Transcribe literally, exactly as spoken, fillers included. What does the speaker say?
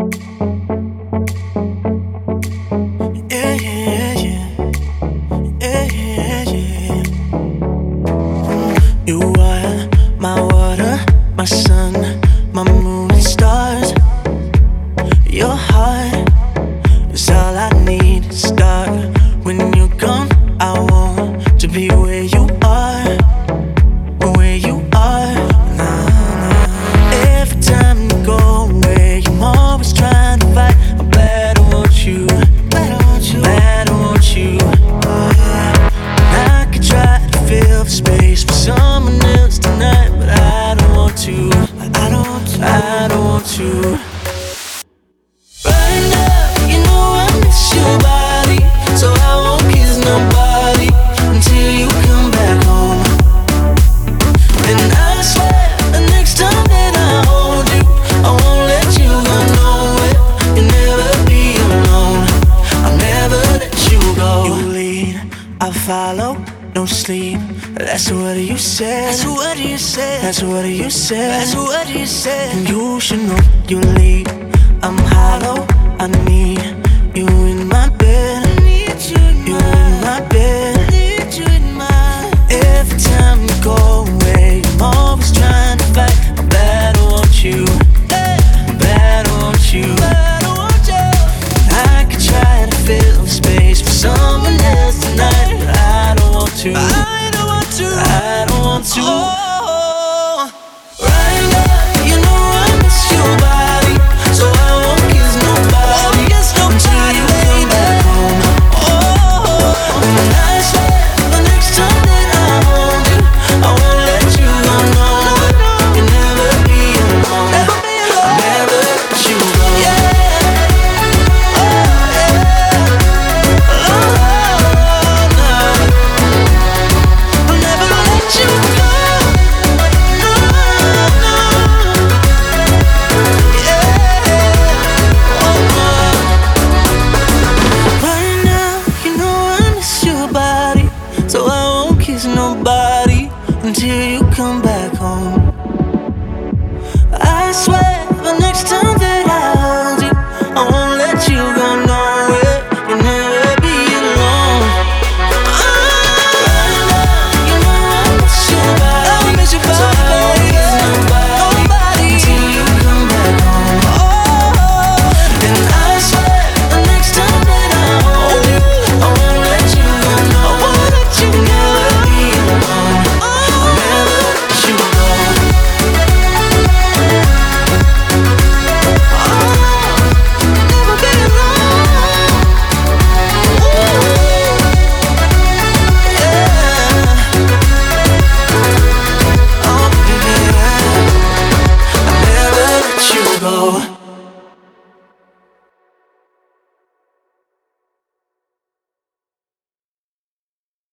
Yeah, yeah, yeah. Yeah, yeah, yeah. You are my water, my sun, my moon and stars. Your heart is all I need to start. When you're gone, I want to be where you are, where you are. Nah, nah. Every time you go away, I'm always trying to fight. I'm glad I want you, glad I want you, glad I want you. I could try to fill the space for someone else tonight, but I don't want to. I don't want to. I don't want to. Right now, you know I miss your body, so I won't kiss nobody until you come back home. And I swear, the next time that I hold you, I won't let you go nowhere. You'll never be alone. I'll never let you go. You lead, I follow. No sleep, that's what you said. That's what you said. That's what you said. That's what you said. And you should know you leave. I'm hollow, I need